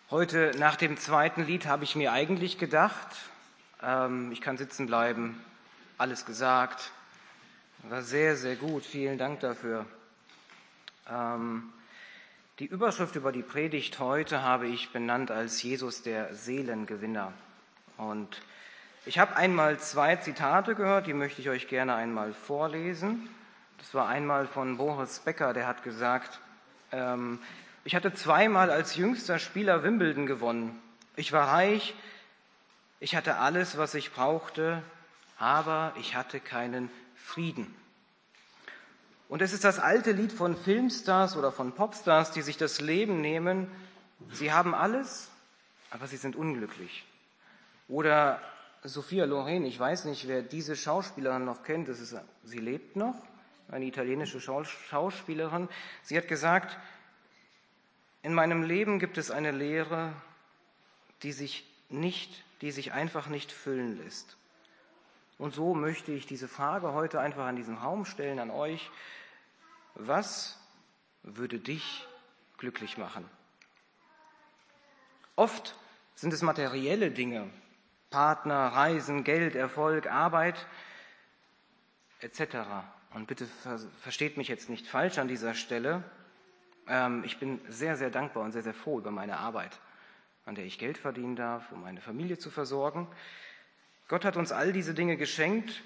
Heute nach dem zweiten Lied habe ich mir eigentlich gedacht, ich kann sitzen bleiben, alles gesagt, war sehr, sehr gut, vielen Dank dafür. Die Überschrift über die Predigt heute habe ich benannt als Jesus der Seelengewinner. Und ich habe einmal 2 Zitate gehört, die möchte ich euch gerne einmal vorlesen. Das war einmal von Boris Becker, der hat gesagt, ich hatte 2-mal als jüngster Spieler Wimbledon gewonnen. Ich war reich, ich hatte alles, was ich brauchte, aber ich hatte keinen Frieden. Und es ist das alte Lied von Filmstars oder von Popstars, die sich das Leben nehmen. Sie haben alles, aber sie sind unglücklich. Oder Sophia Loren, ich weiß nicht, wer diese Schauspielerin noch kennt, sie lebt noch, eine italienische Schauspielerin. Sie hat gesagt, in meinem Leben gibt es eine Leere, die sich einfach nicht füllen lässt. Und so möchte ich diese Frage heute einfach an diesen Raum stellen, an euch. Was würde dich glücklich machen? Oft sind es materielle Dinge, Partner, Reisen, Geld, Erfolg, Arbeit etc. Und bitte versteht mich jetzt nicht falsch an dieser Stelle. Ich bin sehr, sehr dankbar und sehr, sehr froh über meine Arbeit, an der ich Geld verdienen darf, um meine Familie zu versorgen. Gott hat uns all diese Dinge geschenkt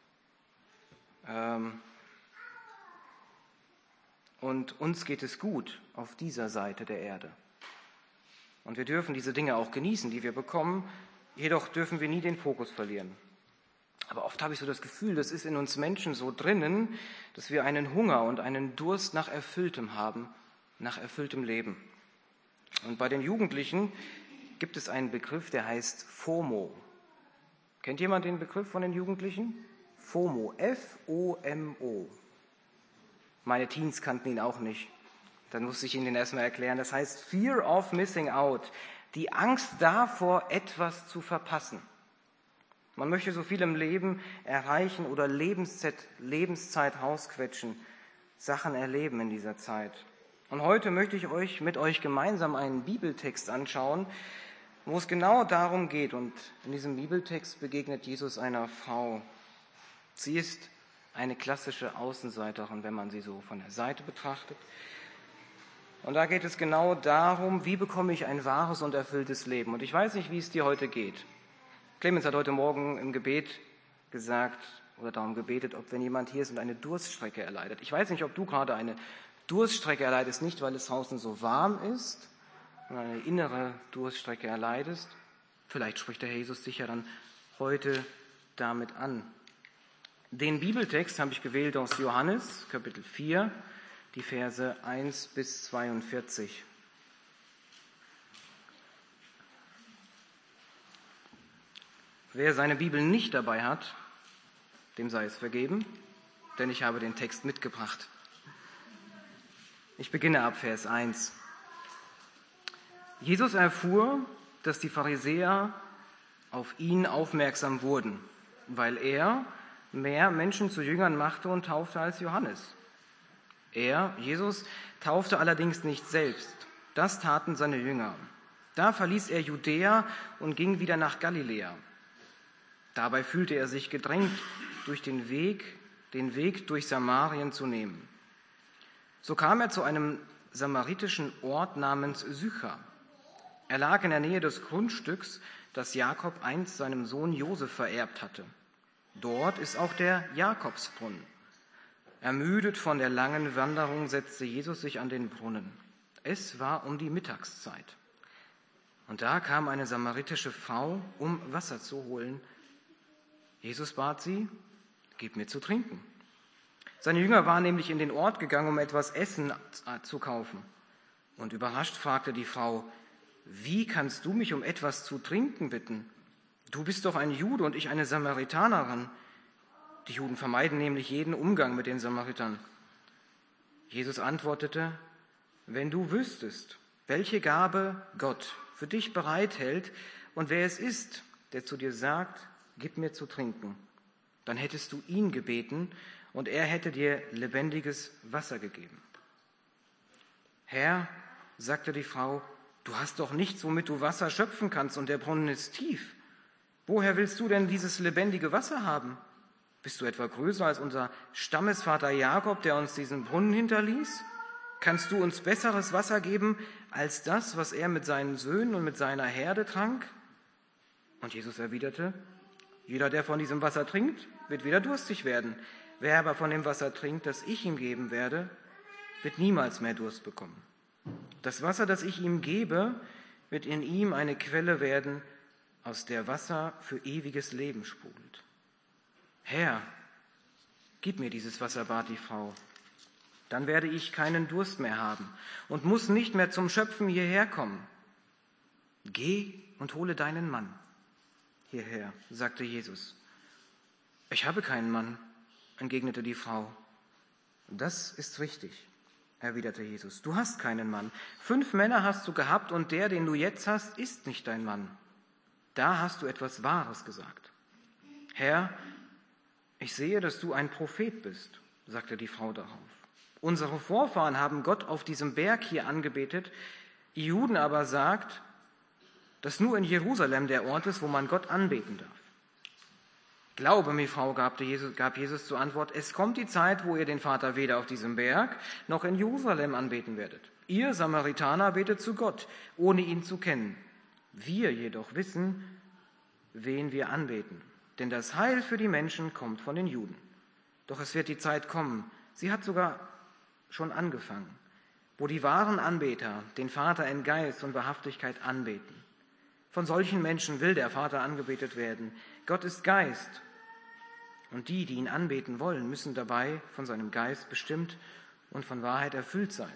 und uns geht es gut auf dieser Seite der Erde. Und wir dürfen diese Dinge auch genießen, die wir bekommen, jedoch dürfen wir nie den Fokus verlieren. Aber oft habe ich so das Gefühl, das ist in uns Menschen so drinnen, dass wir einen Hunger und einen Durst nach Erfülltem haben, nach erfülltem Leben. Und bei den Jugendlichen gibt es einen Begriff, der heißt FOMO. Kennt jemand den Begriff von den Jugendlichen? FOMO, F-O-M-O. Meine Teens kannten ihn auch nicht. Dann musste ich Ihnen den erstmal erklären. Das heißt Fear of Missing Out, die Angst davor, etwas zu verpassen. Man möchte so viel im Leben erreichen oder Lebenszeit rausquetschen, Sachen erleben in dieser Zeit. Und heute möchte ich mit euch gemeinsam einen Bibeltext anschauen, wo es genau darum geht. Und in diesem Bibeltext begegnet Jesus einer Frau. Sie ist eine klassische Außenseiterin, wenn man sie so von der Seite betrachtet. Und da geht es genau darum, wie bekomme ich ein wahres und erfülltes Leben. Und ich weiß nicht, wie es dir heute geht. Clemens hat heute Morgen im Gebet gesagt oder darum gebetet, ob wenn jemand hier ist und eine Durststrecke erleidet. Ich weiß nicht, ob du gerade eine Durststrecke erleidest, nicht weil es draußen so warm ist, sondern eine innere Durststrecke erleidest. Vielleicht spricht der Herr Jesus dich ja dann heute damit an. Den Bibeltext habe ich gewählt aus Johannes, Kapitel 4, die Verse 1 bis 42. Wer seine Bibel nicht dabei hat, dem sei es vergeben, denn ich habe den Text mitgebracht. Ich beginne ab Vers 1. Jesus erfuhr, dass die Pharisäer auf ihn aufmerksam wurden, weil er mehr Menschen zu Jüngern machte und taufte als Johannes. Jesus, taufte allerdings nicht selbst. Das taten seine Jünger. Da verließ er Judäa und ging wieder nach Galiläa. Dabei fühlte er sich gedrängt, den Weg durch Samarien zu nehmen. So kam er zu einem samaritischen Ort namens Sychar. Er lag in der Nähe des Grundstücks, das Jakob einst seinem Sohn Josef vererbt hatte. Dort ist auch der Jakobsbrunnen. Ermüdet von der langen Wanderung setzte Jesus sich an den Brunnen. Es war um die Mittagszeit. Und da kam eine samaritische Frau, um Wasser zu holen. Jesus bat sie, gib mir zu trinken. Seine Jünger waren nämlich in den Ort gegangen, um etwas Essen zu kaufen. Und überrascht fragte die Frau, wie kannst du mich um etwas zu trinken bitten? Du bist doch ein Jude und ich eine Samaritanerin. Die Juden vermeiden nämlich jeden Umgang mit den Samaritern. Jesus antwortete, wenn du wüsstest, welche Gabe Gott für dich bereithält und wer es ist, der zu dir sagt, gib mir zu trinken, dann hättest du ihn gebeten und er hätte dir lebendiges Wasser gegeben. Herr, sagte die Frau, Du hast doch nichts, womit du Wasser schöpfen kannst, und der Brunnen ist tief. Woher willst du denn dieses lebendige Wasser haben? Bist du etwa größer als unser Stammesvater Jakob, der uns diesen Brunnen hinterließ? Kannst du uns besseres Wasser geben als das, was er mit seinen Söhnen und mit seiner Herde trank? Und Jesus erwiderte: Jeder, der von diesem Wasser trinkt, wird wieder durstig werden. Wer aber von dem Wasser trinkt, das ich ihm geben werde, wird niemals mehr Durst bekommen. Das Wasser, das ich ihm gebe, wird in ihm eine Quelle werden, aus der Wasser für ewiges Leben sprudelt. Herr, gib mir dieses Wasser, bat die Frau. Dann werde ich keinen Durst mehr haben und muss nicht mehr zum Schöpfen hierher kommen. Geh und hole deinen Mann hierher, sagte Jesus. Ich habe keinen Mann, entgegnete die Frau. Das ist richtig, erwiderte Jesus. Du hast keinen Mann. 5 Männer hast du gehabt und der, den du jetzt hast, ist nicht dein Mann. Da hast du etwas Wahres gesagt. Herr, ich sehe, dass du ein Prophet bist, sagte die Frau darauf. Unsere Vorfahren haben Gott auf diesem Berg hier angebetet. Die Juden aber sagt, dass nur in Jerusalem der Ort ist, wo man Gott anbeten darf. Glaube mir, Frau, gab Jesus zur Antwort, es kommt die Zeit, wo ihr den Vater weder auf diesem Berg noch in Jerusalem anbeten werdet. Ihr Samaritaner betet zu Gott, ohne ihn zu kennen. Wir jedoch wissen, wen wir anbeten. Denn das Heil für die Menschen kommt von den Juden. Doch es wird die Zeit kommen, sie hat sogar schon angefangen, wo die wahren Anbeter den Vater in Geist und Wahrhaftigkeit anbeten. Von solchen Menschen will der Vater angebetet werden. Gott ist Geist. Und die, die ihn anbeten wollen, müssen dabei von seinem Geist bestimmt und von Wahrheit erfüllt sein.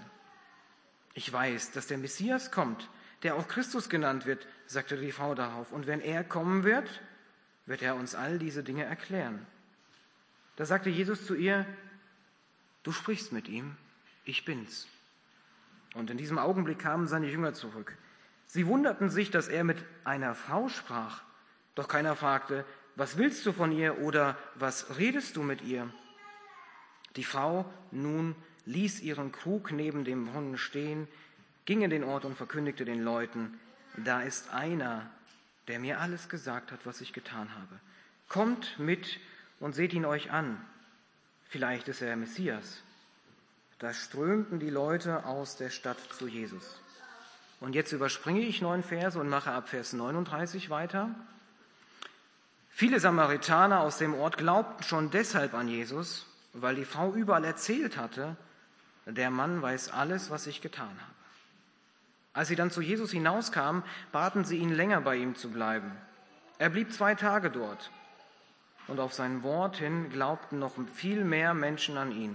Ich weiß, dass der Messias kommt, der auch Christus genannt wird, sagte die Frau darauf. Und wenn er kommen wird, wird er uns all diese Dinge erklären. Da sagte Jesus zu ihr, du sprichst mit ihm, ich bin's. Und in diesem Augenblick kamen seine Jünger zurück. Sie wunderten sich, dass er mit einer Frau sprach. Doch keiner fragte, was willst du von ihr oder was redest du mit ihr? Die Frau nun ließ ihren Krug neben dem Brunnen stehen, ging in den Ort und verkündigte den Leuten, da ist einer, der mir alles gesagt hat, was ich getan habe. Kommt mit und seht ihn euch an. Vielleicht ist er der Messias. Da strömten die Leute aus der Stadt zu Jesus. Und jetzt überspringe ich 9 Verse und mache ab Vers 39 weiter. Viele Samaritaner aus dem Ort glaubten schon deshalb an Jesus, weil die Frau überall erzählt hatte, der Mann weiß alles, was ich getan habe. Als sie dann zu Jesus hinauskamen, baten sie ihn, länger bei ihm zu bleiben. Er blieb 2 Tage dort. Und auf sein Wort hin glaubten noch viel mehr Menschen an ihn.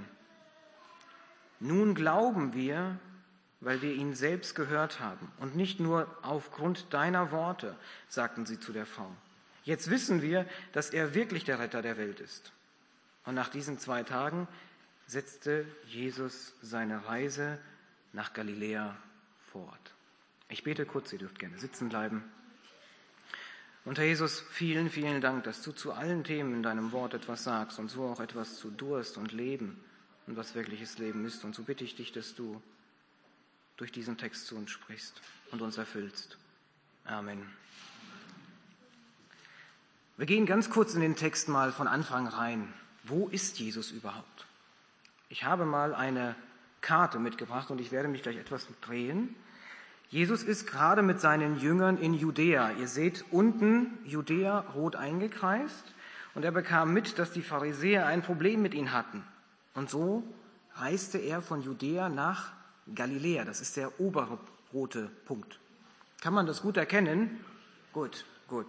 Nun glauben wir, weil wir ihn selbst gehört haben und nicht nur aufgrund deiner Worte, sagten sie zu der Frau. Jetzt wissen wir, dass er wirklich der Retter der Welt ist. Und nach diesen 2 Tagen setzte Jesus seine Reise nach Galiläa fort. Ich bete kurz, ihr dürft gerne sitzen bleiben. Und Herr Jesus, vielen, vielen Dank, dass du zu allen Themen in deinem Wort etwas sagst und so auch etwas zu Durst und Leben und was wirkliches Leben ist. Und so bitte ich dich, dass du durch diesen Text zu uns sprichst und uns erfüllst. Amen. Wir gehen ganz kurz in den Text mal von Anfang rein. Wo ist Jesus überhaupt? Ich habe mal eine Karte mitgebracht und ich werde mich gleich etwas drehen. Jesus ist gerade mit seinen Jüngern in Judäa. Ihr seht unten Judäa rot eingekreist. Und er bekam mit, dass die Pharisäer ein Problem mit ihm hatten. Und so reiste er von Judäa nach Galiläa. Das ist der obere rote Punkt. Kann man das gut erkennen? Gut.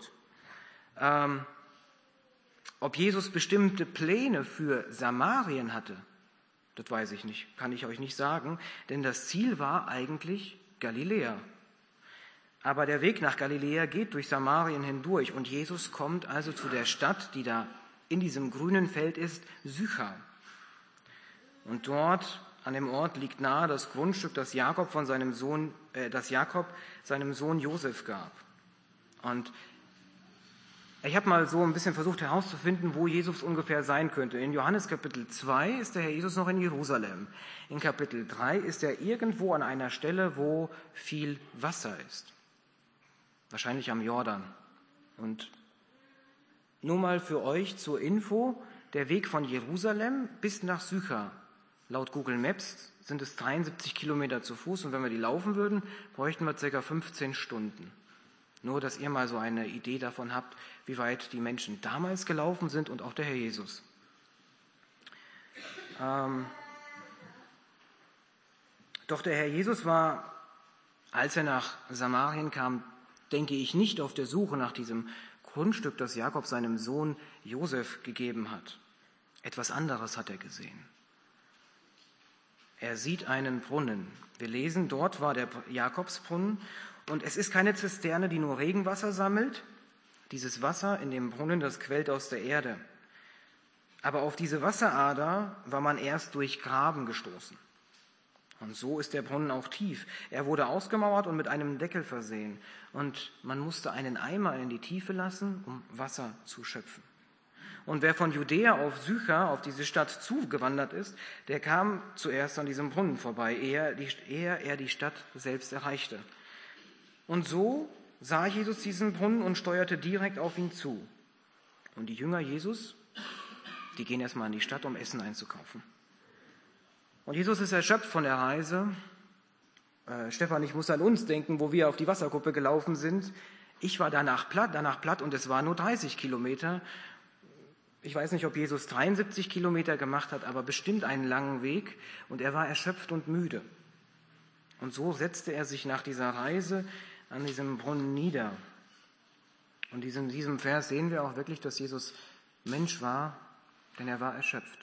Ob Jesus bestimmte Pläne für Samarien hatte, das weiß ich nicht, kann ich euch nicht sagen, denn das Ziel war eigentlich Galiläa. Aber der Weg nach Galiläa geht durch Samarien hindurch und Jesus kommt also zu der Stadt, die da in diesem grünen Feld ist, Sychar. Und dort an dem Ort liegt nahe das Grundstück, das Jakob seinem Sohn Josef gab. Und Ich habe mal so ein bisschen versucht herauszufinden, wo Jesus ungefähr sein könnte. In Johannes Kapitel 2 ist der Herr Jesus noch in Jerusalem. In Kapitel 3 ist er irgendwo an einer Stelle, wo viel Wasser ist. Wahrscheinlich am Jordan. Und nur mal für euch zur Info, der Weg von Jerusalem bis nach Sychar, laut Google Maps sind es 73 Kilometer zu Fuß und wenn wir die laufen würden, bräuchten wir ca. 15 Stunden. Nur, dass ihr mal so eine Idee davon habt, wie weit die Menschen damals gelaufen sind und auch der Herr Jesus. Doch der Herr Jesus war, als er nach Samarien kam, denke ich, nicht auf der Suche nach diesem Grundstück, das Jakob seinem Sohn Josef gegeben hat. Etwas anderes hat er gesehen. Er sieht einen Brunnen. Wir lesen, dort war der Jakobsbrunnen und es ist keine Zisterne, die nur Regenwasser sammelt. Dieses Wasser in dem Brunnen, das quellt aus der Erde. Aber auf diese Wasserader war man erst durch Graben gestoßen. Und so ist der Brunnen auch tief. Er wurde ausgemauert und mit einem Deckel versehen. Und man musste einen Eimer in die Tiefe lassen, um Wasser zu schöpfen. Und wer von Judäa auf Sychar, auf diese Stadt zugewandert ist, der kam zuerst an diesem Brunnen vorbei, ehe er die Stadt selbst erreichte. Und so sah Jesus diesen Brunnen und steuerte direkt auf ihn zu. Und die Jünger Jesus, die gehen erstmal in die Stadt, um Essen einzukaufen. Und Jesus ist erschöpft von der Reise. Stefan, ich muss an uns denken, wo wir auf die Wasserkuppe gelaufen sind. Ich war danach platt und es waren nur 30 Kilometer. Ich weiß nicht, ob Jesus 73 Kilometer gemacht hat, aber bestimmt einen langen Weg. Und er war erschöpft und müde. Und so setzte er sich nach dieser Reise an diesem Brunnen nieder. Und in diesem Vers sehen wir auch wirklich, dass Jesus Mensch war, denn er war erschöpft.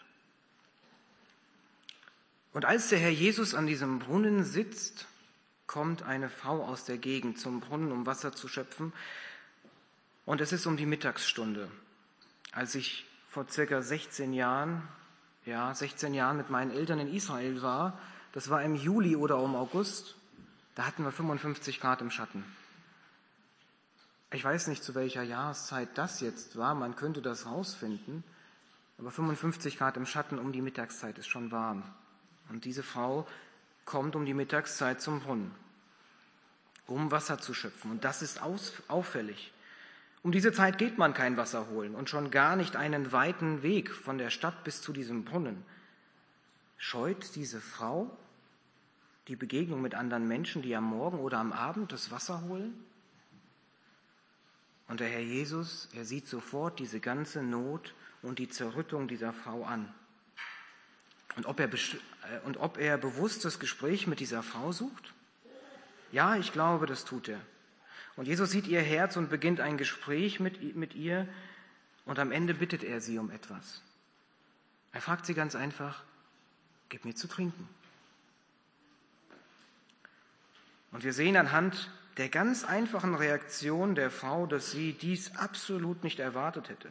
Und als der Herr Jesus an diesem Brunnen sitzt, kommt eine Frau aus der Gegend zum Brunnen, um Wasser zu schöpfen. Und es ist um die Mittagsstunde. Als ich vor circa 16 Jahren mit meinen Eltern in Israel war, das war im Juli oder im August, da hatten wir 55 Grad im Schatten. Ich weiß nicht, zu welcher Jahreszeit das jetzt war, man könnte das rausfinden, aber 55 Grad im Schatten um die Mittagszeit ist schon warm. Und diese Frau kommt um die Mittagszeit zum Brunnen, um Wasser zu schöpfen. Und das ist auffällig. Um diese Zeit geht man kein Wasser holen und schon gar nicht einen weiten Weg von der Stadt bis zu diesem Brunnen. Scheut diese Frau die Begegnung mit anderen Menschen, die am Morgen oder am Abend das Wasser holen? Und der Herr Jesus, er sieht sofort diese ganze Not und die Zerrüttung dieser Frau an. Und ob er bewusst das Gespräch mit dieser Frau sucht? Ja, ich glaube, das tut er. Und Jesus sieht ihr Herz und beginnt ein Gespräch mit ihr und am Ende bittet er sie um etwas. Er fragt sie ganz einfach, gib mir zu trinken. Und wir sehen anhand der ganz einfachen Reaktion der Frau, dass sie dies absolut nicht erwartet hätte.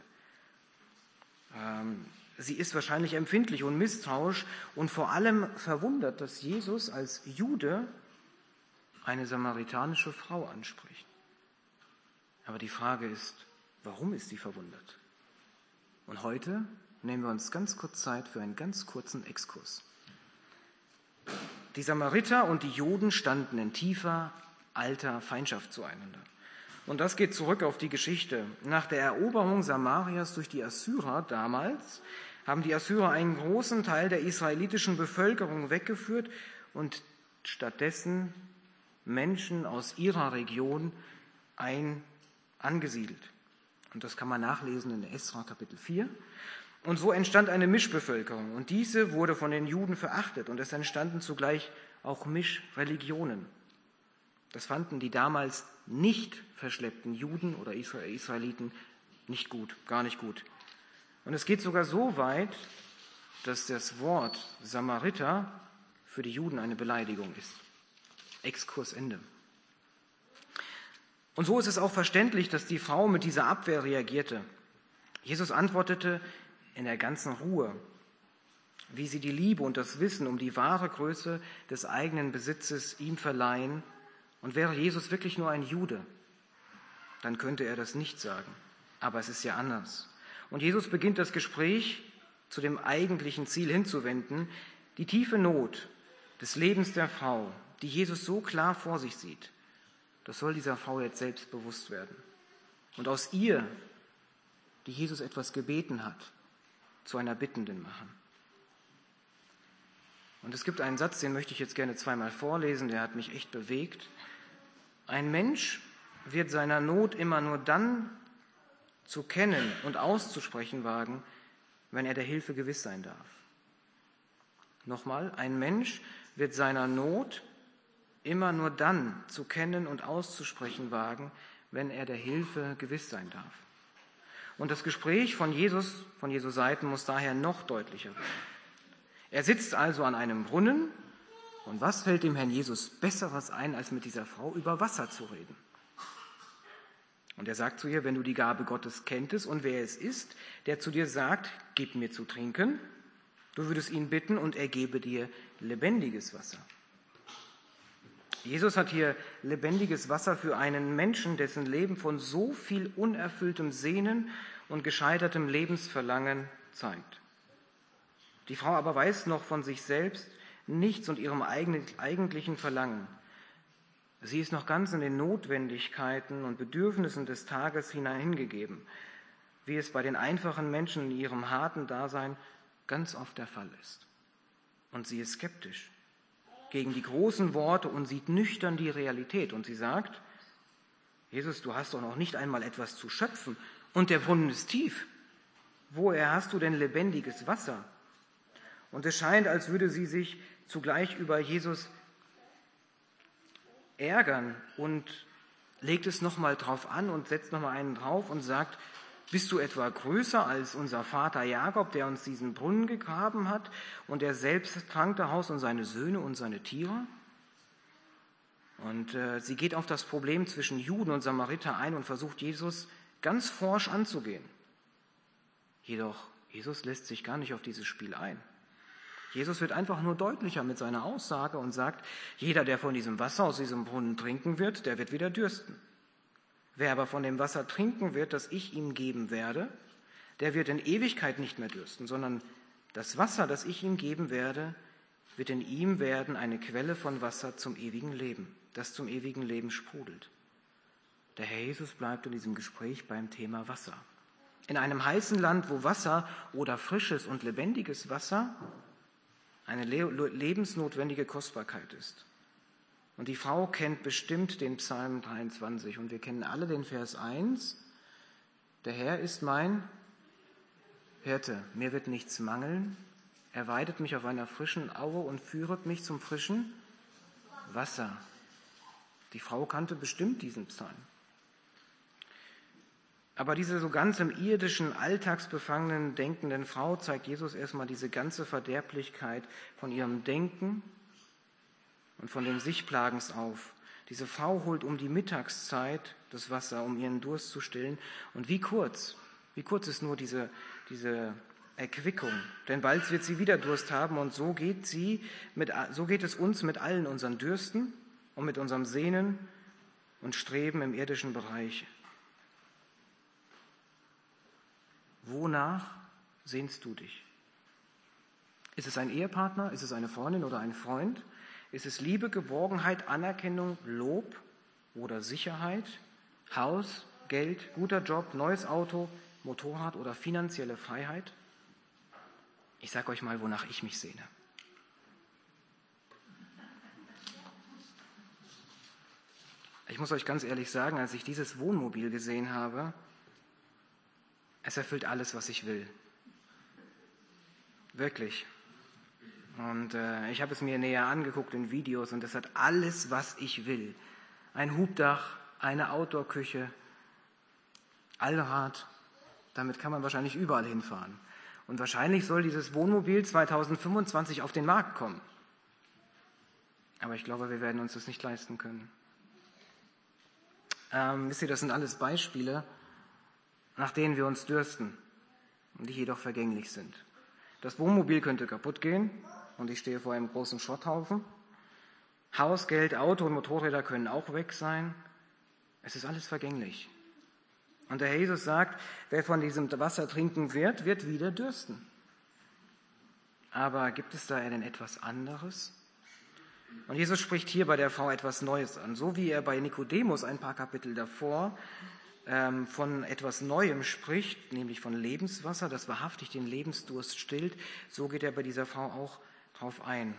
Sie ist wahrscheinlich empfindlich und misstrauisch und vor allem verwundert, dass Jesus als Jude eine samaritanische Frau anspricht. Aber die Frage ist, warum ist sie verwundert? Und heute nehmen wir uns ganz kurz Zeit für einen ganz kurzen Exkurs. Die Samariter und die Juden standen in tiefer, alter Feindschaft zueinander. Und das geht zurück auf die Geschichte. Nach der Eroberung Samarias durch die Assyrer damals haben die Assyrer einen großen Teil der israelitischen Bevölkerung weggeführt und stattdessen Menschen aus ihrer Region angesiedelt. Und das kann man nachlesen in Esra Kapitel 4. Und so entstand eine Mischbevölkerung. Und diese wurde von den Juden verachtet. Und es entstanden zugleich auch Mischreligionen. Das fanden die damals nicht verschleppten Juden oder Israeliten nicht gut, gar nicht gut. Und es geht sogar so weit, dass das Wort Samariter für die Juden eine Beleidigung ist. Exkurs Ende. Und so ist es auch verständlich, dass die Frau mit dieser Abwehr reagierte. Jesus antwortete in der ganzen Ruhe, wie sie die Liebe und das Wissen um die wahre Größe des eigenen Besitzes ihm verleihen. Und wäre Jesus wirklich nur ein Jude, dann könnte er das nicht sagen. Aber es ist ja anders. Und Jesus beginnt das Gespräch zu dem eigentlichen Ziel hinzuwenden, die tiefe Not des Lebens der Frau, die Jesus so klar vor sich sieht. Das soll dieser Frau jetzt selbst bewusst werden. Und aus ihr, die Jesus etwas gebeten hat, zu einer Bittenden machen. Und es gibt einen Satz, den möchte ich jetzt gerne zweimal vorlesen, der hat mich echt bewegt. Ein Mensch wird seiner Not immer nur dann zu kennen und auszusprechen wagen, wenn er der Hilfe gewiss sein darf. Nochmal, ein Mensch wird seiner Not immer nur dann zu kennen und auszusprechen wagen, wenn er der Hilfe gewiss sein darf. Und das Gespräch von Jesu Seiten muss daher noch deutlicher werden. Er sitzt also an einem Brunnen, und was fällt dem Herrn Jesus Besseres ein, als mit dieser Frau über Wasser zu reden? Und er sagt zu ihr, wenn du die Gabe Gottes kenntest und wer es ist, der zu dir sagt, gib mir zu trinken, du würdest ihn bitten und er gebe dir lebendiges Wasser. Jesus hat hier lebendiges Wasser für einen Menschen, dessen Leben von so viel unerfülltem Sehnen und gescheitertem Lebensverlangen zeigt. Die Frau aber weiß noch von sich selbst nichts und ihrem eigentlichen Verlangen. Sie ist noch ganz in den Notwendigkeiten und Bedürfnissen des Tages hineingegeben, wie es bei den einfachen Menschen in ihrem harten Dasein ganz oft der Fall ist. Und sie ist skeptisch gegen die großen Worte und sieht nüchtern die Realität. Und sie sagt, Jesus, du hast doch noch nicht einmal etwas zu schöpfen und der Brunnen ist tief. Woher hast du denn lebendiges Wasser? Und es scheint, als würde sie sich zugleich über Jesus ärgern und legt es nochmal drauf an und setzt nochmal einen drauf und sagt, bist du etwa größer als unser Vater Jakob, der uns diesen Brunnen gegraben hat und der selbst trank daraus und seine Söhne und seine Tiere? Und sie geht auf das Problem zwischen Juden und Samariter ein und versucht Jesus ganz forsch anzugehen. Jedoch, Jesus lässt sich gar nicht auf dieses Spiel ein. Jesus wird einfach nur deutlicher mit seiner Aussage und sagt, jeder, der von diesem Wasser aus diesem Brunnen trinken wird, der wird wieder dürsten. Wer aber von dem Wasser trinken wird, das ich ihm geben werde, der wird in Ewigkeit nicht mehr dürsten, sondern das Wasser, das ich ihm geben werde, wird in ihm werden eine Quelle von Wasser zum ewigen Leben, das zum ewigen Leben sprudelt. Der Herr Jesus bleibt in diesem Gespräch beim Thema Wasser. In einem heißen Land, wo Wasser oder frisches und lebendiges Wasser eine lebensnotwendige Kostbarkeit ist. Und die Frau kennt bestimmt den Psalm 23 und wir kennen alle den Vers 1. Der Herr ist mein Hirte, mir wird nichts mangeln. Er weidet mich auf einer frischen Aue und führet mich zum frischen Wasser. Die Frau kannte bestimmt diesen Psalm. Aber diese so ganz im irdischen, alltagsbefangenen, denkenden Frau zeigt Jesus erstmal diese ganze Verderblichkeit von ihrem Denken und von dem Sichplagens auf. Diese Frau holt um die Mittagszeit das Wasser, um ihren Durst zu stillen. Und wie kurz ist nur diese Erquickung. Denn bald wird sie wieder Durst haben und so geht es uns mit allen unseren Dürsten und mit unserem Sehnen und Streben im irdischen Bereich. Wonach sehnst du dich? Ist es ein Ehepartner? Ist es eine Freundin oder ein Freund? Ist es Liebe, Geborgenheit, Anerkennung, Lob oder Sicherheit? Haus, Geld, guter Job, neues Auto, Motorrad oder finanzielle Freiheit? Ich sage euch mal, wonach ich mich sehne. Ich muss euch ganz ehrlich sagen, als ich dieses Wohnmobil gesehen habe, es erfüllt alles, was ich will. Wirklich. Und ich habe es mir näher angeguckt in Videos und es hat alles, was ich will. Ein Hubdach, eine Outdoor-Küche, Allrad. Damit kann man wahrscheinlich überall hinfahren. Und wahrscheinlich soll dieses Wohnmobil 2025 auf den Markt kommen. Aber ich glaube, wir werden uns das nicht leisten können. Wisst ihr, das sind alles Beispiele, nach denen wir uns dürsten und die jedoch vergänglich sind. Das Wohnmobil könnte kaputt gehen und ich stehe vor einem großen Schrotthaufen. Haus, Geld, Auto und Motorräder können auch weg sein. Es ist alles vergänglich. Und der Herr Jesus sagt, wer von diesem Wasser trinken wird, wird wieder dürsten. Aber gibt es da denn etwas anderes? Und Jesus spricht hier bei der Frau etwas Neues an. So wie er bei Nikodemus ein paar Kapitel davor von etwas Neuem spricht, nämlich von Lebenswasser, das wahrhaftig den Lebensdurst stillt, so geht er bei dieser Frau auch drauf ein.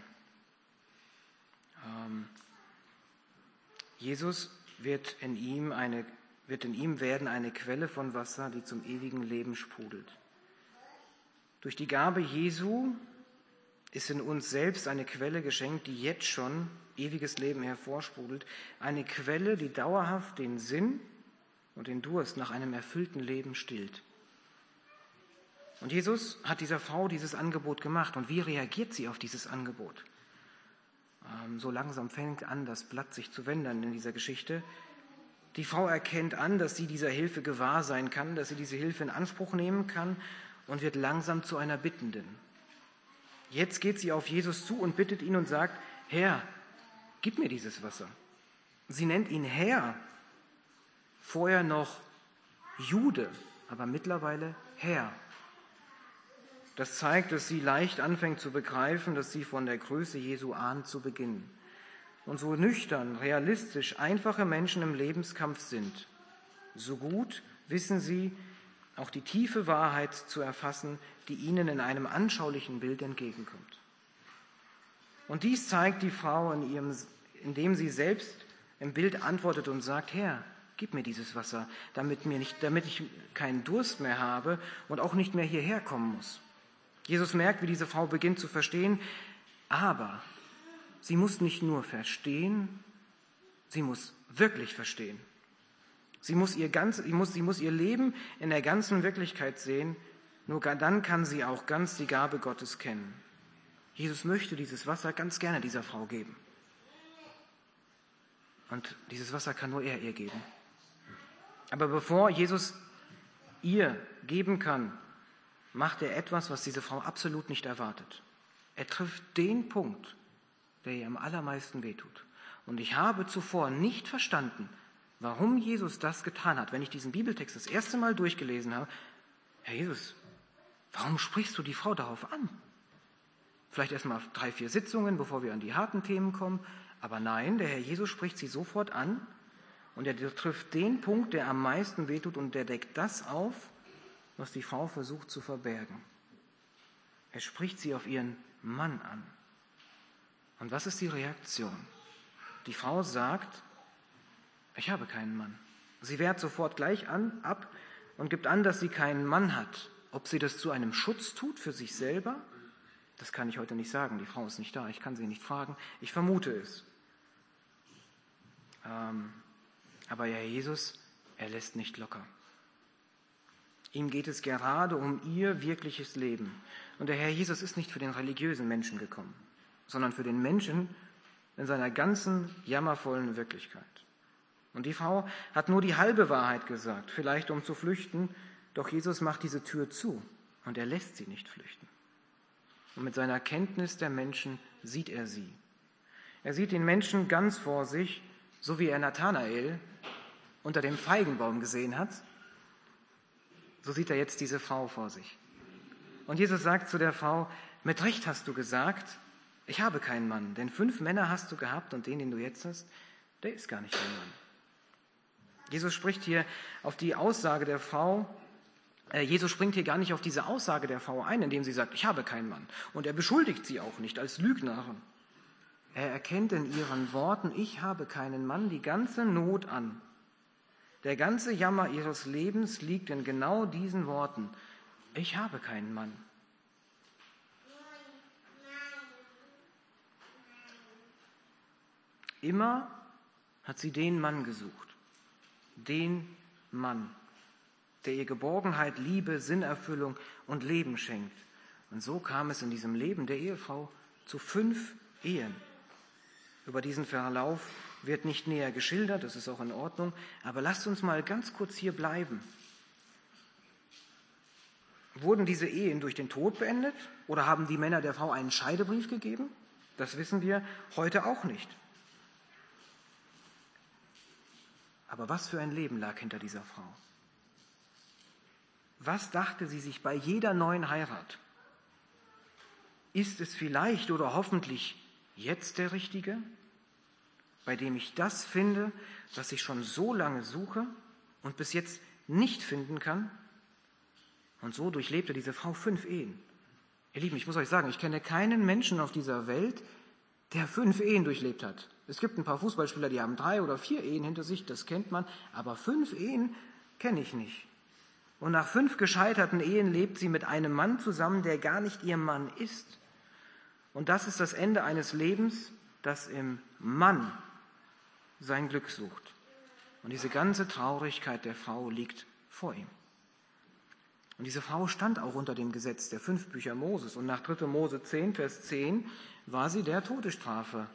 Jesus wird in ihm werden eine Quelle von Wasser, die zum ewigen Leben sprudelt. Durch die Gabe Jesu ist in uns selbst eine Quelle geschenkt, die jetzt schon ewiges Leben hervorsprudelt. Eine Quelle, die dauerhaft den Sinn und den Durst nach einem erfüllten Leben stillt. Und Jesus hat dieser Frau dieses Angebot gemacht. Und wie reagiert sie auf dieses Angebot? So langsam fängt an, das Blatt sich zu wenden in dieser Geschichte. Die Frau erkennt an, dass sie dieser Hilfe gewahr sein kann, dass sie diese Hilfe in Anspruch nehmen kann und wird langsam zu einer Bittenden. Jetzt geht sie auf Jesus zu und bittet ihn und sagt, Herr, gib mir dieses Wasser. Sie nennt ihn Herr, vorher noch Jude, aber mittlerweile Herr. Das zeigt, dass sie leicht anfängt zu begreifen, dass sie von der Größe Jesu ahnt zu Beginn. Und so nüchtern, realistisch, einfache Menschen im Lebenskampf sind, so gut wissen sie, auch die tiefe Wahrheit zu erfassen, die ihnen in einem anschaulichen Bild entgegenkommt. Und dies zeigt die Frau indem sie selbst im Bild antwortet und sagt, Herr, gib mir dieses Wasser, damit ich keinen Durst mehr habe und auch nicht mehr hierher kommen muss. Jesus merkt, wie diese Frau beginnt zu verstehen, aber sie muss nicht nur verstehen, sie muss wirklich verstehen. Sie muss ihr Leben in der ganzen Wirklichkeit sehen, nur dann kann sie auch ganz die Gabe Gottes kennen. Jesus möchte dieses Wasser ganz gerne dieser Frau geben. Und dieses Wasser kann nur er ihr geben. Aber bevor Jesus ihr geben kann, macht er etwas, was diese Frau absolut nicht erwartet. Er trifft den Punkt, der ihr am allermeisten wehtut. Und ich habe zuvor nicht verstanden, warum Jesus das getan hat. Wenn ich diesen Bibeltext das erste Mal durchgelesen habe, Herr Jesus, warum sprichst du die Frau darauf an? Vielleicht erst mal 3-4 Sitzungen, bevor wir an die harten Themen kommen. Aber nein, der Herr Jesus spricht sie sofort an und er trifft den Punkt, der am meisten wehtut und der deckt das auf, was die Frau versucht zu verbergen. Er spricht sie auf ihren Mann an. Und was ist die Reaktion? Die Frau sagt, ich habe keinen Mann. Sie wehrt sofort gleich ab und gibt an, dass sie keinen Mann hat. Ob sie das zu einem Schutz tut für sich selber, das kann ich heute nicht sagen. Die Frau ist nicht da, ich kann sie nicht fragen. Ich vermute es. Aber Herr Jesus, er lässt nicht locker. Ihm geht es gerade um ihr wirkliches Leben. Und der Herr Jesus ist nicht für den religiösen Menschen gekommen, sondern für den Menschen in seiner ganzen jammervollen Wirklichkeit. Und die Frau hat nur die halbe Wahrheit gesagt, vielleicht um zu flüchten, doch Jesus macht diese Tür zu und er lässt sie nicht flüchten. Und mit seiner Kenntnis der Menschen sieht er sie. Er sieht den Menschen ganz vor sich, so wie er Nathanael unter dem Feigenbaum gesehen hat. So sieht er jetzt diese Frau vor sich. Und Jesus sagt zu der Frau, mit Recht hast du gesagt, ich habe keinen Mann, denn 5 Männer hast du gehabt und den du jetzt hast, der ist gar nicht dein Mann. Jesus spricht hier auf die Aussage der Frau, Jesus springt hier gar nicht auf diese Aussage der Frau ein, indem sie sagt, ich habe keinen Mann. Und er beschuldigt sie auch nicht als Lügnerin. Er erkennt in ihren Worten, ich habe keinen Mann, die ganze Not an. Der ganze Jammer ihres Lebens liegt in genau diesen Worten. Ich habe keinen Mann. Immer hat sie den Mann gesucht. Den Mann, der ihr Geborgenheit, Liebe, Sinnerfüllung und Leben schenkt. Und so kam es in diesem Leben der Ehefrau zu 5 Ehen. Über diesen Verlauf wird nicht näher geschildert, das ist auch in Ordnung, aber lasst uns mal ganz kurz hier bleiben. Wurden diese Ehen durch den Tod beendet oder haben die Männer der Frau einen Scheidebrief gegeben? Das wissen wir heute auch nicht. Aber was für ein Leben lag hinter dieser Frau? Was dachte sie sich bei jeder neuen Heirat? Ist es vielleicht oder hoffentlich jetzt der Richtige, bei dem ich das finde, was ich schon so lange suche und bis jetzt nicht finden kann? Und so durchlebte diese Frau 5 Ehen. Ihr Lieben, ich muss euch sagen, ich kenne keinen Menschen auf dieser Welt, der 5 Ehen durchlebt hat. Es gibt ein paar Fußballspieler, die haben 3 oder 4 Ehen hinter sich, das kennt man, aber 5 Ehen kenne ich nicht. Und nach 5 gescheiterten Ehen lebt sie mit einem Mann zusammen, der gar nicht ihr Mann ist. Und das ist das Ende eines Lebens, das im Mann sein Glück sucht. Und diese ganze Traurigkeit der Frau liegt vor ihm. Und diese Frau stand auch unter dem Gesetz der 5 Bücher Moses. Und nach 3. Mose 10, Vers 10 war sie der Todesstrafe,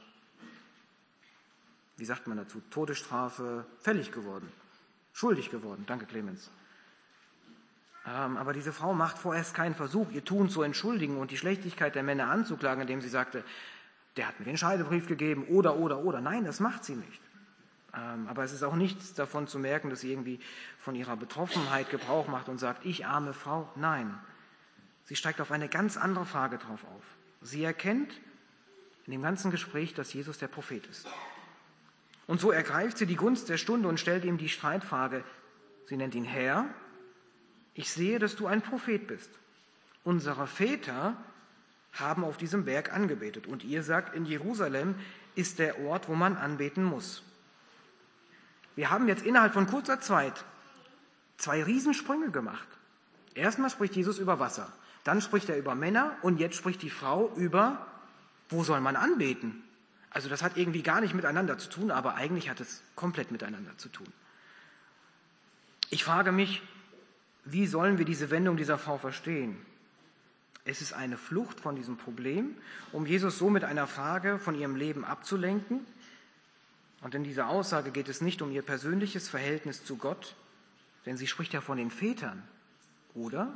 wie sagt man dazu, Todesstrafe fällig geworden, schuldig geworden. Danke, Clemens. Aber diese Frau macht vorerst keinen Versuch, ihr Tun zu entschuldigen und die Schlechtigkeit der Männer anzuklagen, indem sie sagte, der hat mir den Scheidebrief gegeben oder. Nein, das macht sie nicht. Aber es ist auch nichts davon zu merken, dass sie irgendwie von ihrer Betroffenheit Gebrauch macht und sagt, ich arme Frau. Nein, sie steigt auf eine ganz andere Frage drauf auf. Sie erkennt in dem ganzen Gespräch, dass Jesus der Prophet ist. Und so ergreift sie die Gunst der Stunde und stellt ihm die Streitfrage. Sie nennt ihn Herr. Ich sehe, dass du ein Prophet bist. Unsere Väter haben auf diesem Berg angebetet. Und ihr sagt, in Jerusalem ist der Ort, wo man anbeten muss. Wir haben jetzt innerhalb von kurzer Zeit 2 Riesensprünge gemacht. Erstmal spricht Jesus über Wasser, dann spricht er über Männer und jetzt spricht die Frau über, wo soll man anbeten? Also das hat irgendwie gar nicht miteinander zu tun, aber eigentlich hat es komplett miteinander zu tun. Ich frage mich, wie sollen wir diese Wendung dieser Frau verstehen? Es ist eine Flucht von diesem Problem, um Jesus so mit einer Frage von ihrem Leben abzulenken. Und in dieser Aussage geht es nicht um ihr persönliches Verhältnis zu Gott, denn sie spricht ja von den Vätern, oder?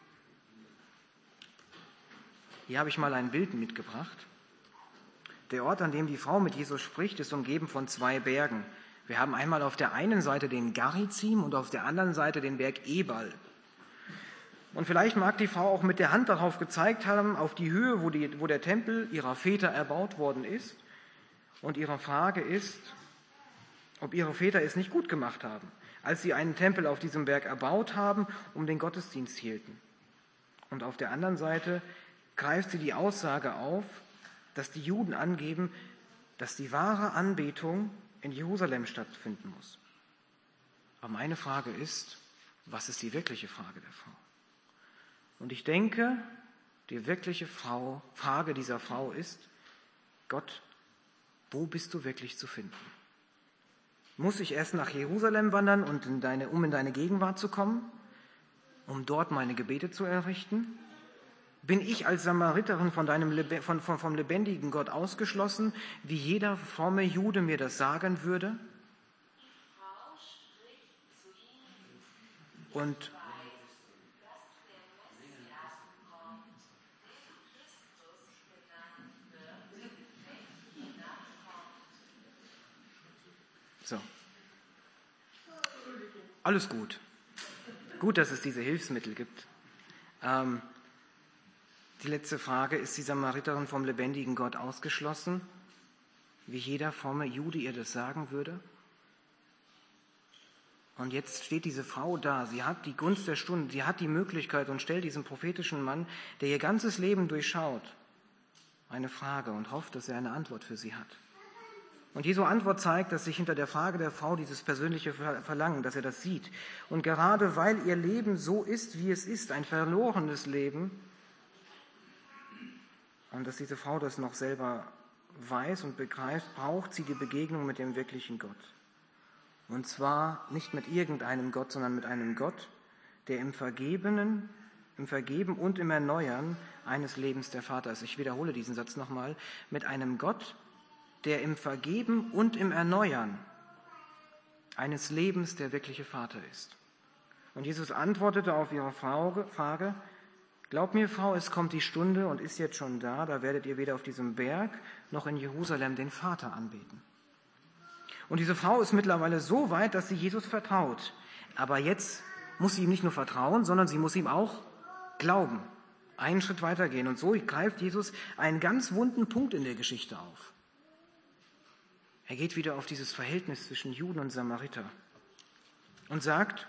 Hier habe ich mal ein Bild mitgebracht. Der Ort, an dem die Frau mit Jesus spricht, ist umgeben von 2 Bergen. Wir haben einmal auf der einen Seite den Garizim und auf der anderen Seite den Berg Ebal. Und vielleicht mag die Frau auch mit der Hand darauf gezeigt haben, auf die Höhe, wo der Tempel ihrer Väter erbaut worden ist. Und ihre Frage ist, ob ihre Väter es nicht gut gemacht haben, als sie einen Tempel auf diesem Berg erbaut haben, um den Gottesdienst hielten. Und auf der anderen Seite greift sie die Aussage auf, dass die Juden angeben, dass die wahre Anbetung in Jerusalem stattfinden muss. Aber meine Frage ist, was ist die wirkliche Frage der Frau? Und ich denke, die wirkliche Frage dieser Frau ist, Gott, wo bist du wirklich zu finden? Muss ich erst nach Jerusalem wandern, um in deine Gegenwart zu kommen, um dort meine Gebete zu errichten? Bin ich als Samariterin vom lebendigen Gott ausgeschlossen, wie jeder fromme Jude mir das sagen würde? Und so. Alles gut. Gut, dass es diese Hilfsmittel gibt. Die letzte Frage, ist die Samariterin vom lebendigen Gott ausgeschlossen, wie jeder fromme Jude ihr das sagen würde? Und jetzt steht diese Frau da, sie hat die Gunst der Stunde, sie hat die Möglichkeit und stellt diesem prophetischen Mann, der ihr ganzes Leben durchschaut, eine Frage und hofft, dass er eine Antwort für sie hat. Und Jesu Antwort zeigt, dass sich hinter der Frage der Frau dieses persönliche Verlangen, dass er das sieht. Und gerade weil ihr Leben so ist, wie es ist, ein verlorenes Leben, und dass diese Frau das noch selber weiß und begreift, braucht sie die Begegnung mit dem wirklichen Gott. Und zwar nicht mit irgendeinem Gott, sondern mit einem Gott, der im Vergeben und im Erneuern eines Lebens der Vater ist. Ich wiederhole diesen Satz nochmal. Mit einem Gott, der im Vergeben und im Erneuern eines Lebens der wirkliche Vater ist. Und Jesus antwortete auf ihre Frage, Glaub mir, Frau, es kommt die Stunde und ist jetzt schon da werdet ihr weder auf diesem Berg noch in Jerusalem den Vater anbeten. Und diese Frau ist mittlerweile so weit, dass sie Jesus vertraut. Aber jetzt muss sie ihm nicht nur vertrauen, sondern sie muss ihm auch glauben, einen Schritt weitergehen. Und so greift Jesus einen ganz wunden Punkt in der Geschichte auf. Er geht wieder auf dieses Verhältnis zwischen Juden und Samariter und sagt,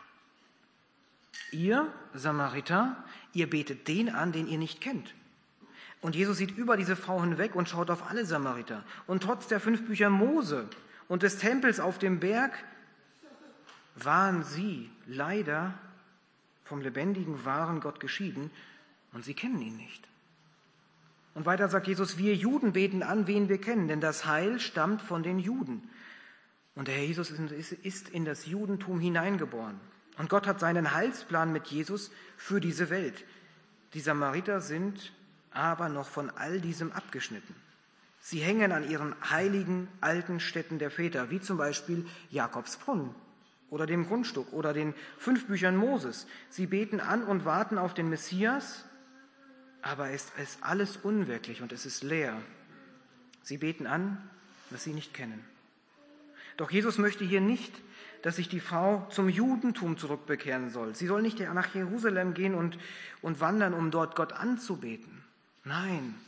ihr Samariter, ihr betet den an, den ihr nicht kennt. Und Jesus sieht über diese Frau hinweg und schaut auf alle Samariter. Und trotz der 5 Bücher Mose und des Tempels auf dem Berg waren sie leider vom lebendigen, wahren Gott geschieden und sie kennen ihn nicht. Und weiter sagt Jesus, wir Juden beten an, wen wir kennen, denn das Heil stammt von den Juden. Und der Herr Jesus ist in das Judentum hineingeboren. Und Gott hat seinen Heilsplan mit Jesus für diese Welt. Die Samariter sind aber noch von all diesem abgeschnitten. Sie hängen an ihren heiligen alten Stätten der Väter, wie zum Beispiel Jakobsbrunnen oder dem Grundstück oder den 5 Büchern Moses. Sie beten an und warten auf den Messias, aber es ist alles unwirklich und es ist leer. Sie beten an, was sie nicht kennen. Doch Jesus möchte hier nicht, dass sich die Frau zum Judentum zurückbekehren soll. Sie soll nicht nach Jerusalem gehen und wandern, um dort Gott anzubeten. Nein.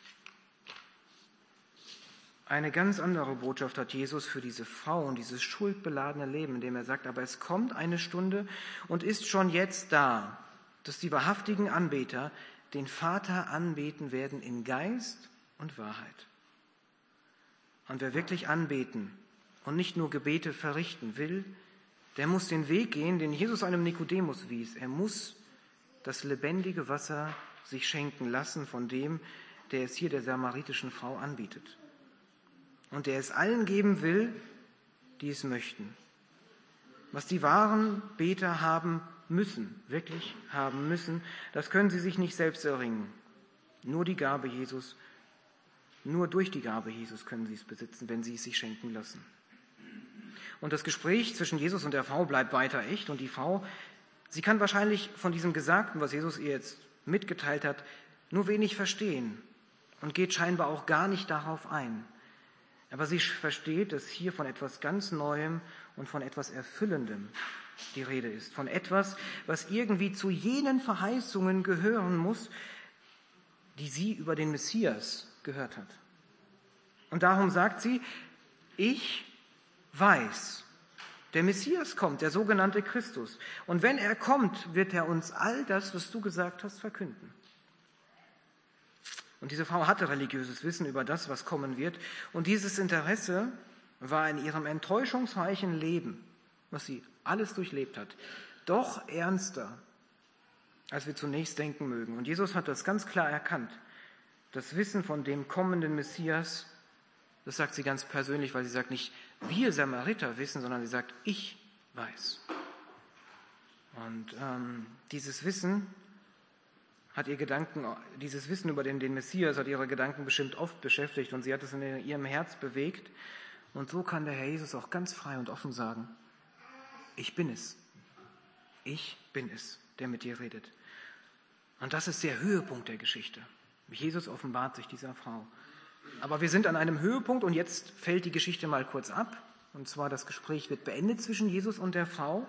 Eine ganz andere Botschaft hat Jesus für diese Frau und dieses schuldbeladene Leben, indem er sagt, aber es kommt eine Stunde und ist schon jetzt da, dass die wahrhaftigen Anbeter den Vater anbeten werden in Geist und Wahrheit. Und wer wirklich anbeten und nicht nur Gebete verrichten will, der muss den Weg gehen, den Jesus einem Nikodemus wies. Er muss das lebendige Wasser sich schenken lassen von dem, der es hier der samaritischen Frau anbietet. Und der es allen geben will, die es möchten. Was die wahren Beter haben müssen, wirklich haben müssen, das können sie sich nicht selbst erringen. Nur durch die Gabe Jesus können sie es besitzen, wenn sie es sich schenken lassen. Und das Gespräch zwischen Jesus und der Frau bleibt weiter echt. Und die Frau, sie kann wahrscheinlich von diesem Gesagten, was Jesus ihr jetzt mitgeteilt hat, nur wenig verstehen und geht scheinbar auch gar nicht darauf ein. Aber sie versteht, dass hier von etwas ganz Neuem und von etwas Erfüllendem die Rede ist. Von etwas, was irgendwie zu jenen Verheißungen gehören muss, die sie über den Messias gehört hat. Und darum sagt sie, ich weiß, der Messias kommt, der sogenannte Christus. Und wenn er kommt, wird er uns all das, was du gesagt hast, verkünden. Und diese Frau hatte religiöses Wissen über das, was kommen wird. Und dieses Interesse war in ihrem enttäuschungsreichen Leben, was sie alles durchlebt hat, doch ernster, als wir zunächst denken mögen. Und Jesus hat das ganz klar erkannt. Das Wissen von dem kommenden Messias, das sagt sie ganz persönlich, weil sie sagt nicht, wir Samariter wissen, sondern sie sagt, ich weiß. Und dieses Wissen über den Messias hat ihre Gedanken bestimmt oft beschäftigt und sie hat es in ihrem Herz bewegt. Und so kann der Herr Jesus auch ganz frei und offen sagen, ich bin es. Ich bin es, der mit dir redet. Und das ist der Höhepunkt der Geschichte. Jesus offenbart sich dieser Frau. Aber wir sind an einem Höhepunkt und jetzt fällt die Geschichte mal kurz ab. Und zwar das Gespräch wird beendet zwischen Jesus und der Frau.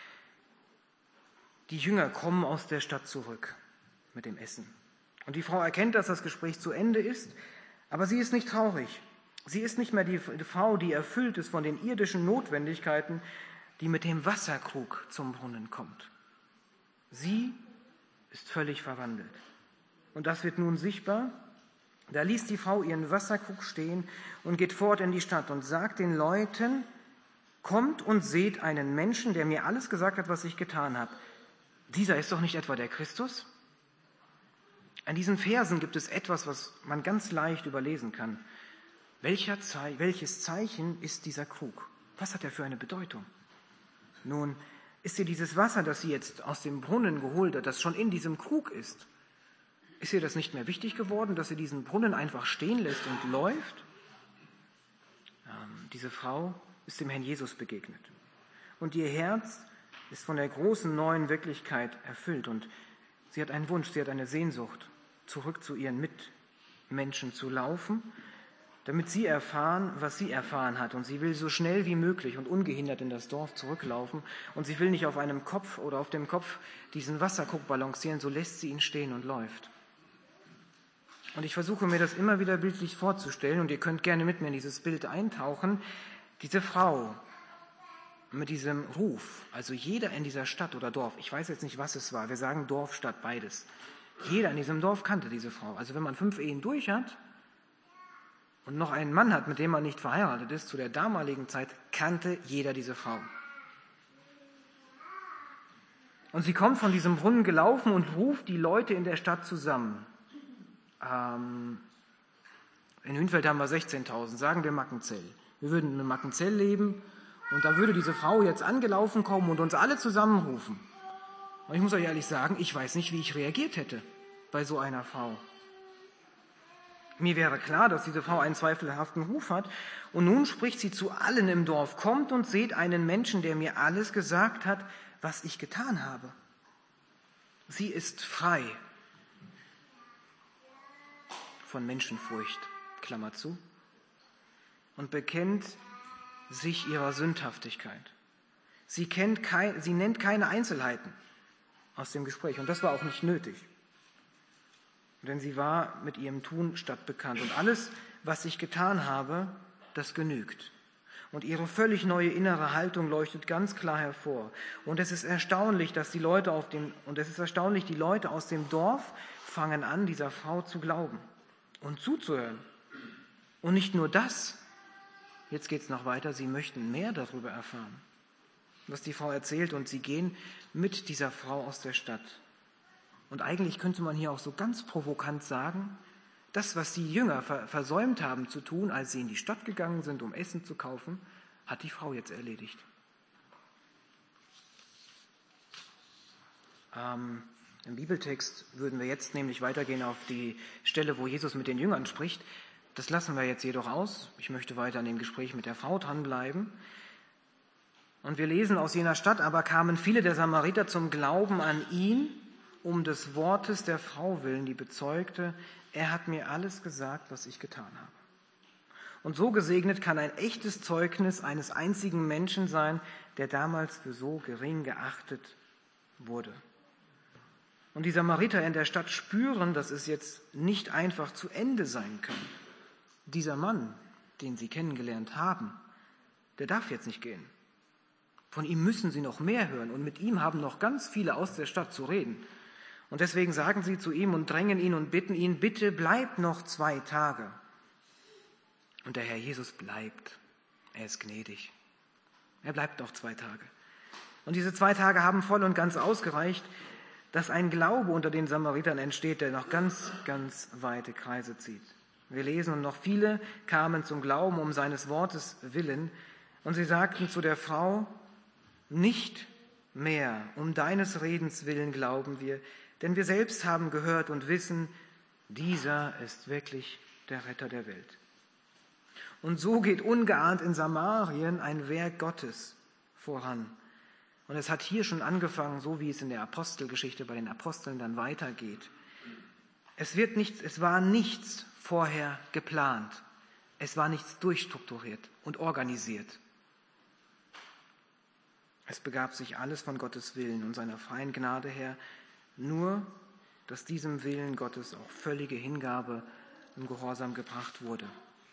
Die Jünger kommen aus der Stadt zurück mit dem Essen. Und die Frau erkennt, dass das Gespräch zu Ende ist, aber sie ist nicht traurig. Sie ist nicht mehr die Frau, die erfüllt ist von den irdischen Notwendigkeiten, die mit dem Wasserkrug zum Brunnen kommt. Sie ist völlig verwandelt. Und das wird nun sichtbar. Da ließ die Frau ihren Wasserkrug stehen und geht fort in die Stadt und sagt den Leuten, kommt und seht einen Menschen, der mir alles gesagt hat, was ich getan habe. Dieser ist doch nicht etwa der Christus? An diesen Versen gibt es etwas, was man ganz leicht überlesen kann. Welches Zeichen ist dieser Krug? Was hat er für eine Bedeutung? Nun, ist ihr dieses Wasser, das sie jetzt aus dem Brunnen geholt hat, das schon in diesem Krug ist ihr das nicht mehr wichtig geworden, dass sie diesen Brunnen einfach stehen lässt und läuft? Diese Frau ist dem Herrn Jesus begegnet. Und ihr Herz ist von der großen neuen Wirklichkeit erfüllt. Und sie hat einen Wunsch, sie hat eine Sehnsucht, zurück zu ihren Mitmenschen zu laufen damit sie erfahren, was sie erfahren hat. Und sie will so schnell wie möglich und ungehindert in das Dorf zurücklaufen. Und sie will nicht auf einem Kopf oder auf dem Kopf diesen Wasserkrug balancieren, so lässt sie ihn stehen und läuft. Und ich versuche mir das immer wieder bildlich vorzustellen, und ihr könnt gerne mit mir in dieses Bild eintauchen. Diese Frau mit diesem Ruf, also jeder in dieser Stadt oder Dorf, ich weiß jetzt nicht, was es war, wir sagen Dorf, Stadt, beides. Jeder in diesem Dorf kannte diese Frau. Also wenn man 5 Ehen durch hat und noch einen Mann hat, mit dem man nicht verheiratet ist, zu der damaligen Zeit kannte jeder diese Frau. Und sie kommt von diesem Brunnen gelaufen und ruft die Leute in der Stadt zusammen. In Hünfeld haben wir 16.000, sagen wir Mackenzell. Wir würden in Mackenzell leben und da würde diese Frau jetzt angelaufen kommen und uns alle zusammenrufen. Und ich muss euch ehrlich sagen, ich weiß nicht, wie ich reagiert hätte bei so einer Frau. Mir wäre klar, dass diese Frau einen zweifelhaften Ruf hat. Und nun spricht sie zu allen im Dorf: Kommt und seht einen Menschen, der mir alles gesagt hat, was ich getan habe. Sie ist frei von Menschenfurcht, Klammer zu, und bekennt sich ihrer Sündhaftigkeit. Sie nennt keine Einzelheiten aus dem Gespräch, und das war auch nicht nötig. Denn sie war mit ihrem Tun stadtbekannt. Und alles, was ich getan habe, das genügt. Und ihre völlig neue innere Haltung leuchtet ganz klar hervor. Und es ist erstaunlich, die Leute aus dem Dorf fangen an, dieser Frau zu glauben und zuzuhören. Und nicht nur das, jetzt geht es noch weiter, sie möchten mehr darüber erfahren, was die Frau erzählt, und sie gehen mit dieser Frau aus der Stadt. Und eigentlich könnte man hier auch so ganz provokant sagen, das, was die Jünger versäumt haben zu tun, als sie in die Stadt gegangen sind, um Essen zu kaufen, hat die Frau jetzt erledigt. Im Bibeltext würden wir jetzt nämlich weitergehen auf die Stelle, wo Jesus mit den Jüngern spricht. Das lassen wir jetzt jedoch aus. Ich möchte weiter an dem Gespräch mit der Frau dranbleiben. Und wir lesen: Aus jener Stadt aber kamen viele der Samariter zum Glauben an ihn, um des Wortes der Frau willen, die bezeugte, er hat mir alles gesagt, was ich getan habe. Und so gesegnet kann ein echtes Zeugnis eines einzigen Menschen sein, der damals für so gering geachtet wurde. Und die Samariter in der Stadt spüren, dass es jetzt nicht einfach zu Ende sein kann. Dieser Mann, den sie kennengelernt haben, der darf jetzt nicht gehen. Von ihm müssen sie noch mehr hören, und mit ihm haben noch ganz viele aus der Stadt zu reden. Und deswegen sagen sie zu ihm und drängen ihn und bitten ihn: Bitte bleib noch 2 Tage. Und der Herr Jesus bleibt. Er ist gnädig. Er bleibt noch 2 Tage. Und diese 2 Tage haben voll und ganz ausgereicht, dass ein Glaube unter den Samaritern entsteht, der noch ganz, ganz weite Kreise zieht. Wir lesen: Und noch viele kamen zum Glauben um seines Wortes willen. Und sie sagten zu der Frau: Nicht mehr um deines Redens willen glauben wir, denn wir selbst haben gehört und wissen, dieser ist wirklich der Retter der Welt. Und so geht ungeahnt in Samarien ein Werk Gottes voran. Und es hat hier schon angefangen, so wie es in der Apostelgeschichte bei den Aposteln dann weitergeht. Es war nichts vorher geplant. Es war nichts durchstrukturiert und organisiert. Es begab sich alles von Gottes Willen und seiner freien Gnade her, nur dass diesem Willen Gottes auch völlige Hingabe im Gehorsam gebracht wurde.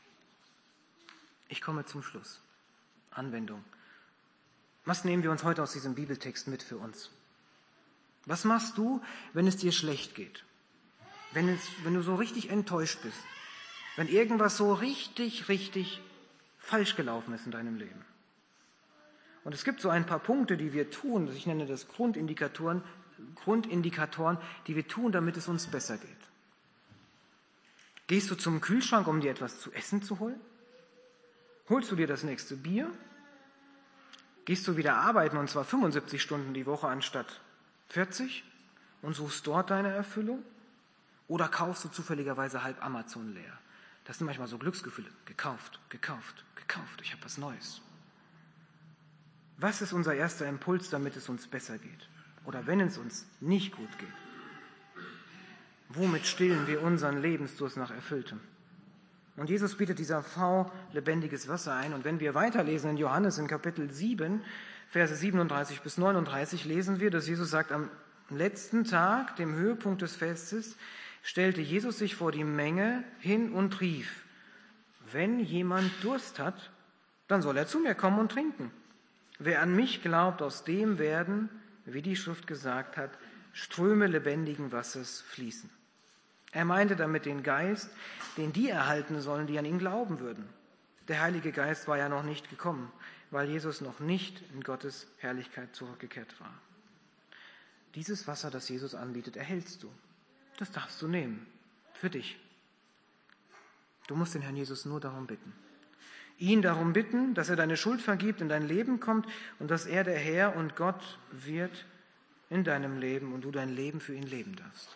Ich komme zum Schluss. Anwendung. Was nehmen wir uns heute aus diesem Bibeltext mit für uns? Was machst du, wenn es dir schlecht geht? Wenn du so richtig enttäuscht bist? Wenn irgendwas so richtig falsch gelaufen ist in deinem Leben? Und es gibt so ein paar Punkte, die wir tun, ich nenne das Grundindikatoren, die wir tun, damit es uns besser geht. Gehst du zum Kühlschrank, um dir etwas zu essen zu holen? Holst du dir das nächste Bier? Gehst du wieder arbeiten, und zwar 75 Stunden die Woche anstatt 40, und suchst dort deine Erfüllung? Oder kaufst du zufälligerweise halb Amazon leer? Das sind manchmal so Glücksgefühle. Gekauft, ich habe was Neues. Was ist unser erster Impuls, damit es uns besser geht? Oder wenn es uns nicht gut geht? Womit stillen wir unseren Lebensdurst nach Erfülltem? Und Jesus bietet dieser Frau lebendiges Wasser ein. Und wenn wir weiterlesen in Johannes in Kapitel 7, Verse 37 bis 39, lesen wir, dass Jesus sagt, am letzten Tag, dem Höhepunkt des Festes, stellte Jesus sich vor die Menge hin und rief: Wenn jemand Durst hat, dann soll er zu mir kommen und trinken. Wer an mich glaubt, aus dem werden, wie die Schrift gesagt hat, Ströme lebendigen Wassers fließen. Er meinte damit den Geist, den die erhalten sollen, die an ihn glauben würden. Der Heilige Geist war ja noch nicht gekommen, weil Jesus noch nicht in Gottes Herrlichkeit zurückgekehrt war. Dieses Wasser, das Jesus anbietet, erhältst du. Das darfst du nehmen. Für dich. Du musst den Herrn Jesus nur darum bitten. Ihn darum bitten, dass er deine Schuld vergibt, in dein Leben kommt und dass er der Herr und Gott wird in deinem Leben und du dein Leben für ihn leben darfst.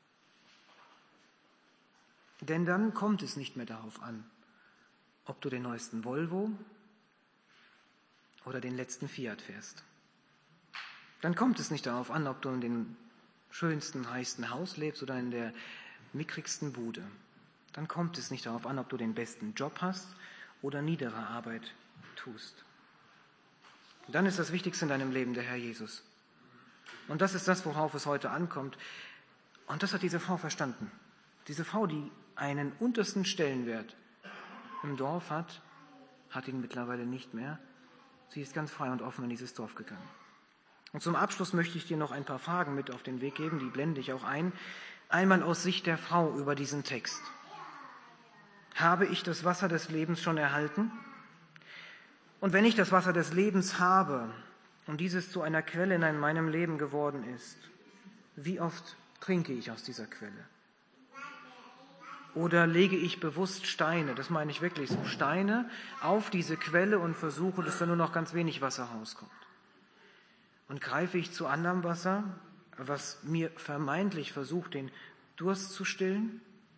Denn dann kommt es nicht mehr darauf an, ob du den neuesten Volvo oder den letzten Fiat fährst. Dann kommt es nicht darauf an, ob du in dem schönsten, reichsten Haus lebst oder in der mickrigsten Bude. Dann kommt es nicht darauf an, ob du den besten Job hast oder niedere Arbeit tust. Und dann ist das Wichtigste in deinem Leben der Herr Jesus. Und das ist das, worauf es heute ankommt. Und das hat diese Frau verstanden. Diese Frau, die einen untersten Stellenwert im Dorf hat ihn mittlerweile nicht mehr. Sie ist ganz frei und offen in dieses Dorf gegangen. Und zum Abschluss möchte ich dir noch ein paar Fragen mit auf den Weg geben, die blende ich auch ein. Einmal aus Sicht der Frau über diesen Text. Habe ich das Wasser des Lebens schon erhalten? Und wenn ich das Wasser des Lebens habe und dieses zu einer Quelle in meinem Leben geworden ist, wie oft trinke ich aus dieser Quelle? Oder lege ich bewusst Steine, das meine ich wirklich so, Steine auf diese Quelle und versuche, dass da nur noch ganz wenig Wasser rauskommt? Und greife ich zu anderem Wasser, was mir vermeintlich versucht, den Durst zu stillen?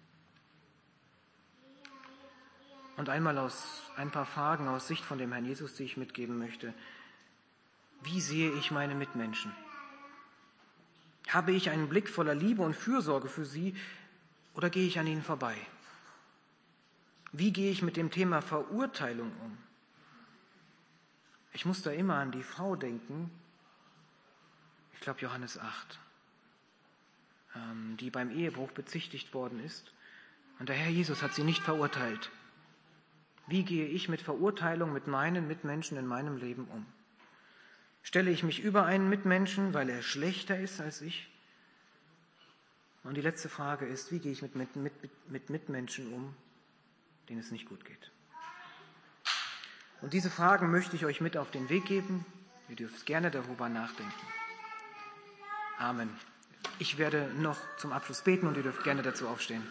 Und einmal aus ein paar Fragen aus Sicht von dem Herrn Jesus, die ich mitgeben möchte. Wie sehe ich meine Mitmenschen? Habe ich einen Blick voller Liebe und Fürsorge für sie oder gehe ich an ihnen vorbei? Wie gehe ich mit dem Thema Verurteilung um? Ich muss da immer an die Frau denken, ich glaube Johannes 8, die beim Ehebruch bezichtigt worden ist. Und der Herr Jesus hat sie nicht verurteilt. Wie gehe ich mit Verurteilung mit meinen Mitmenschen in meinem Leben um? Stelle ich mich über einen Mitmenschen, weil er schlechter ist als ich? Und die letzte Frage ist, wie gehe ich mit Mitmenschen um, denen es nicht gut geht? Und diese Fragen möchte ich euch mit auf den Weg geben. Ihr dürft gerne darüber nachdenken. Amen. Ich werde noch zum Abschluss beten und ihr dürft gerne dazu aufstehen.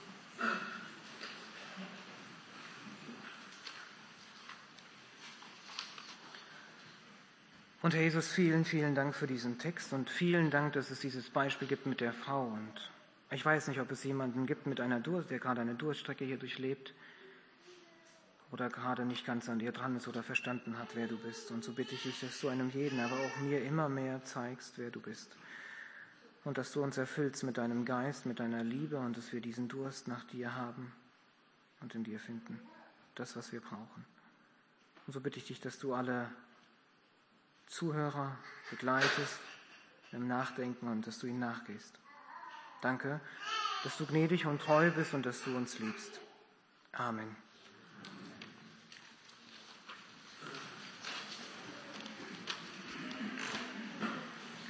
Und Herr Jesus, vielen, vielen Dank für diesen Text und vielen Dank, dass es dieses Beispiel gibt mit der Frau. Und ich weiß nicht, ob es jemanden gibt der gerade eine Durststrecke hier durchlebt oder gerade nicht ganz an dir dran ist oder verstanden hat, wer du bist. Und so bitte ich dich, dass du einem jeden, aber auch mir immer mehr zeigst, wer du bist. Und dass du uns erfüllst mit deinem Geist, mit deiner Liebe und dass wir diesen Durst nach dir haben und in dir finden. Das, was wir brauchen. Und so bitte ich dich, dass du alle Zuhörer begleitest im Nachdenken und dass du ihnen nachgehst. Danke, dass du gnädig und treu bist und dass du uns liebst. Amen.